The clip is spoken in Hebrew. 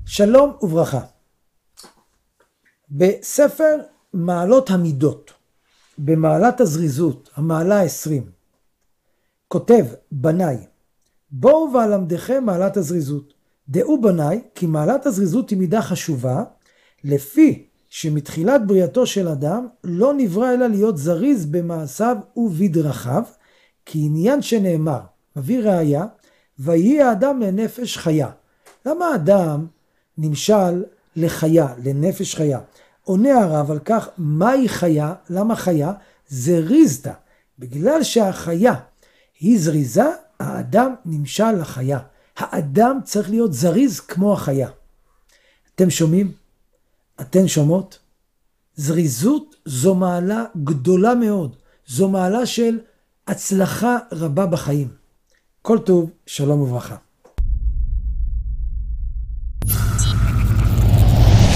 שלום וברכה. בספר מעלות המידות, במעלת הזריזות, המעלה 20, כותב בניי, בואו ואלמדכם מעלת הזריזות. דעו בניי, כי מעלת הזריזות היא מידה חשובה, לפי שמתחילת בריאתו של אדם לא נברא אלא להיות זריז במעשיו ובדרכיו, כי עניין שנאמר, מביא ראיה, ויהי האדם לנפש חיה. למה האדם נמשל לחיה, לנפש חיה? עונה הרב על כך, מהי חיה? למה חיה? זריזתא. בגלל שהחיה היא זריזה, האדם נמשל לחיה. האדם צריך להיות זריז כמו החיה. אתם שומעים? אתן שומעות? זריזות זו מעלה גדולה מאוד. זו מעלה של הצלחה רבה בחיים. כל טוב, שלום וברכה.